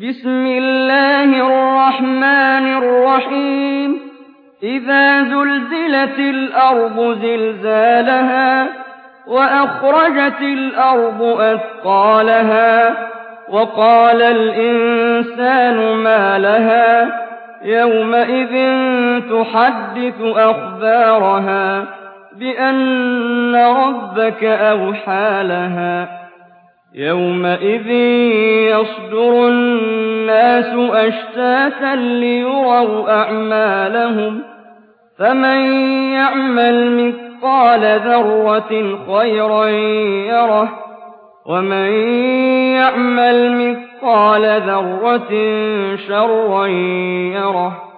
بسم الله الرحمن الرحيم إذا زلزلت الأرض زلزالها وأخرجت الأرض أثقالها وقال الإنسان ما لها يومئذ تحدث أخبارها بأن ربك أوحى لها يومئذ يصدر الناس أشتاتا ليروا أعمالهم فمن يعمل مثقال ذرة خيرا يره ومن يعمل مثقال ذرة شرا يره